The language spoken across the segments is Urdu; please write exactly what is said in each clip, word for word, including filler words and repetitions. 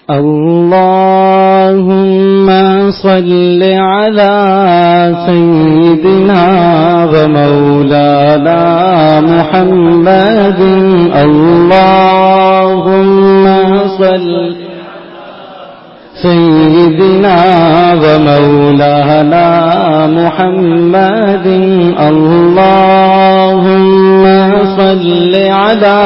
اللهم صل على سيدنا ومولانا محمد اللهم صل سيدنا ومولانا محمد اللهم صل على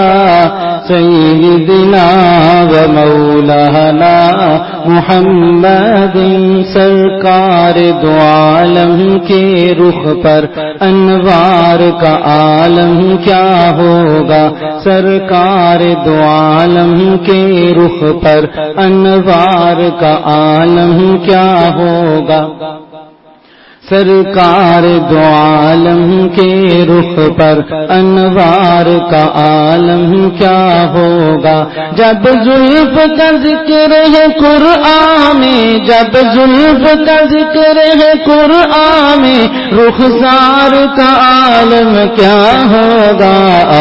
سیدنا و مولانا محمد سرکار دو عالم کے رخ پر انوار کا عالم کیا ہوگا سرکار دو عالم کے رخ پر انوار کا عالم کیا ہوگا سرکار دو عالم کے رخ پر انوار کا عالم کیا ہوگا جب زلف کا ذکر ہے قرآن میں جب زلف کا ذکر ہے قرآن میں رخسار کا عالم کیا ہوگا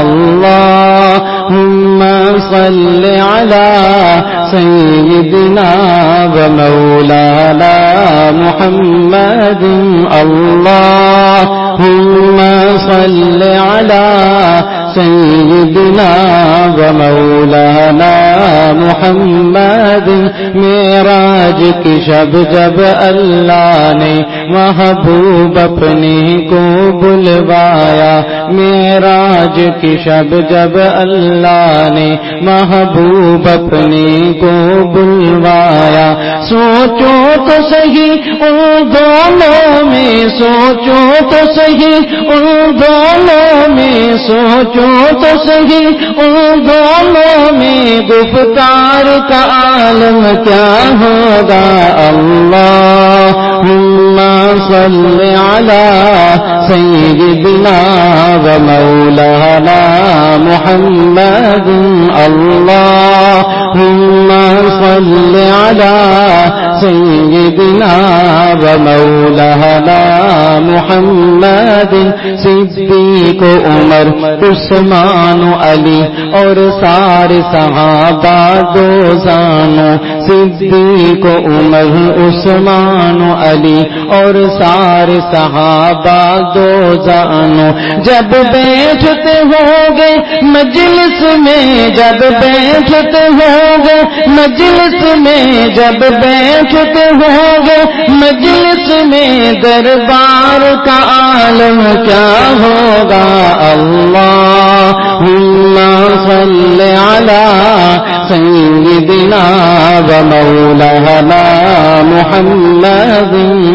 اللہم صل علی سیدنا و مولانا محمد اللہم صل علی سیدنا و مولانا محمد معراج کی شب جب اللہ نے محبوب اپنے کو بلوایا معراج کی شب جب اللہ نے محبوب اپنے کو بلوایا سوچو تو صحیح ان دونوں میں سوچو تو صحیح ان دونوں میں سوچو تو صحیح ان دونوں میں گفتار کا عالم کیا ہوگا اللہم صل علی سیدنا و مولانا محمد اللہم صل علی سیدنا و مولانا محمد صدیق عمر عثمان و علی اور سارے صحابہ دو زانوں صدیق عمر عثمان و علی اور سارے صحابہ دو زانوں جب بیٹھتے ہوں گے مجلس میں جب بیٹھتے ہوں گے مجلس میں جب بیٹھتے ہوں گے مجلس میں دربار کا عالم کیا ہوگا اللہم صل علی سیدنا و مولانا محمد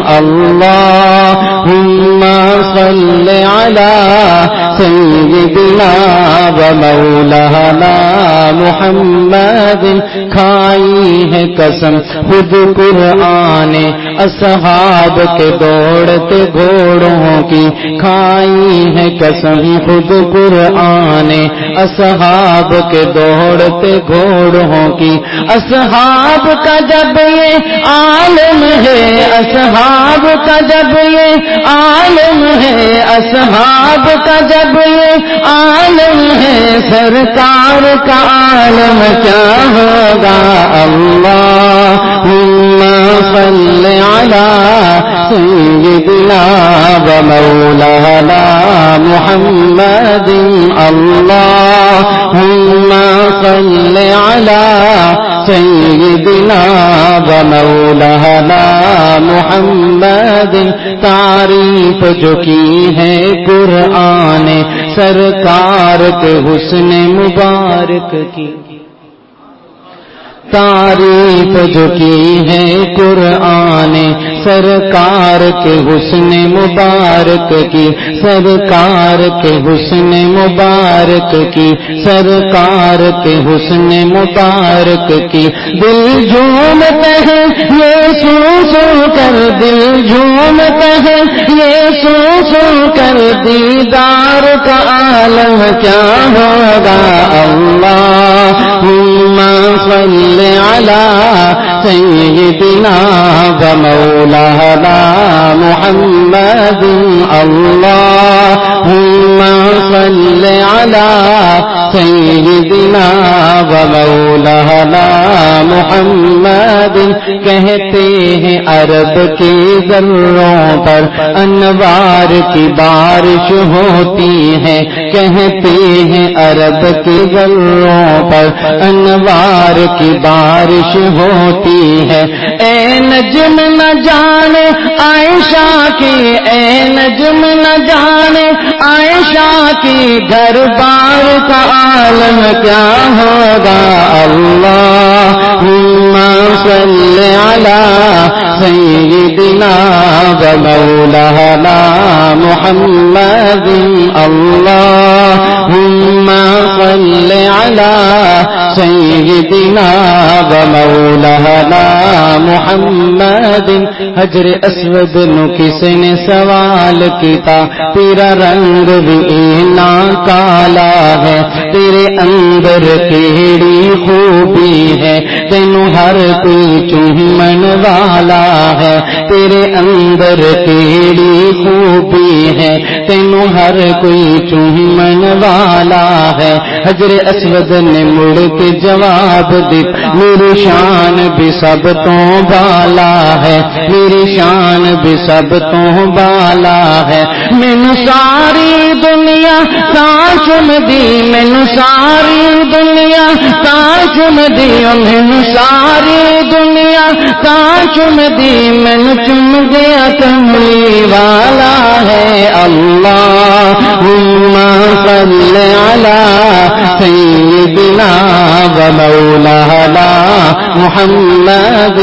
اللہم صل علی سیدنا و مولانا محمد کھائی ہے قسم خود قرآن اصحاب کے دوڑتے گھوڑوں کی کھائی ہے قسم خود قرآن اصحاب کے دوڑتے گھوڑوں کی اصحاب کا جب یہ عالم ہے اصحاب کا جب یہ عالم ہے اصحاب کا جب یہ عالم ہے سرکار کا عالم کیا ہوگا اللہم صل علی سیدنا و مولانا محمد اللہم صل علی سیدنا و مولانا محمد تعریف جو کی ہے قرآن سرکار کے حسن مبارک کی تعریف جو کی ہے قرآن سرکار کے حسن مبارک کی سرکار کے حسن مبارک کی سرکار کے حسن مبارک کی دل جھومتا ہے یہ سو سو کر دل جھومتا ہے یہ سو سو کر دیدار کا عالم کیا ہوگا اللہم صل صل على سيدنا ومولانا محمد اللهم صل على سيدنا ومولانا محمد کہتے ہیں عرب کی ذروں پر انوار کی بارش ہوتی ہے کہتے ہیں عرب کی ذروں پر انوار کی بارش ہوتی ہے اے نجم نہ جانے عائشہ کی اے نجم نہ جانے عائشہ کی گھر بار کا عالم کیا ہوگا اللہم صل علی سیدنا ومولانا محمد اللہم صل علی سیدنا ومولانا محمد حجر اسود نو کسی نے سوال کیتا تیرا رنگ بھی اینا کالا ہے تیرے اندر کیڑی خوبی ہے تینوں ہر کوئی چومن والا ہے تیرے اندر کیڑی خوبی ہے تینوں ہر کوئی چومن والا ہے حجر اسود نے مڑ کے جواب دی میری شان بھی سب تو بالا ہے میری شان بھی سب تو بالا ہے مینوں ساری دنیا سانچم دی مینوں ساری دنیا سانچم دی مینوں ساری دنیا سانچم دی مینوں چم گیا کملی والا ہے اللہم صل علی سیدنا ومولانا محمد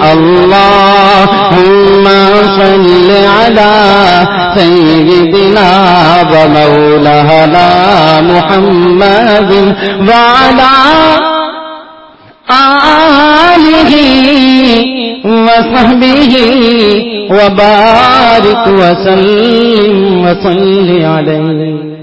اللہم صل علی سیدنا ومولانا محمد وعلی آلہ وصحبہ وبارک وسلم وصل علیہ